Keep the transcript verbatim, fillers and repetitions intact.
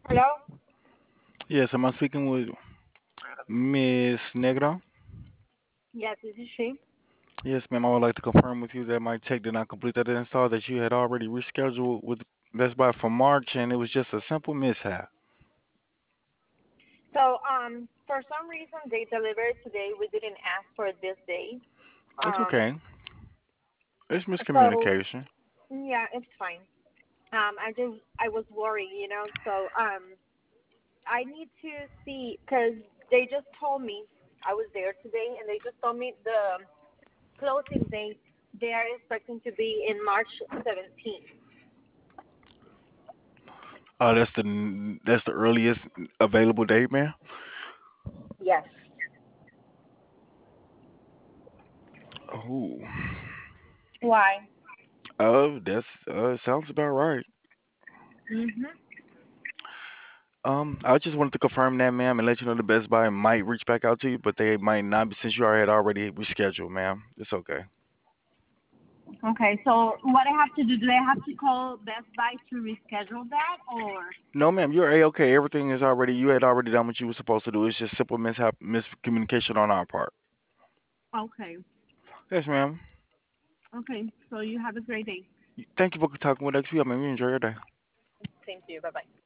Hello? Yes, am I speaking with Miss Negro? Yes, this is she. Yes, ma'am. I would like to confirm with you that my tech did not complete that install, that you had already rescheduled with Best Buy for March, and it was just a simple mishap. So, um, for some reason they delivered today. We didn't ask for this day. It's Um, okay. It's so miscommunication. yeah, it's fine. Um, I just I was worried, you know. So, um, I need to see because they just told me I was there today, and they just told me the closing date they are expecting to be in March seventeenth. Oh, that's the that's the earliest available date, ma'am. Yes. Oh, Why? oh, that's uh sounds about right. Mhm. Um, I just wanted to confirm that, ma'am, and let you know the Best Buy might reach back out to you, but they might not, since you already had already rescheduled, ma'am. It's okay. Okay, so what I have to do? Do I have to call Best Buy to reschedule that, or? No, ma'am, you're a okay. Everything is already you had already done what you were supposed to do. It's just simple mishap miscommunication on our part. Okay. Yes, ma'am. Okay. So you have a great day. Thank you for talking with us. You, I mean, you enjoy your day. Thank you. Bye bye.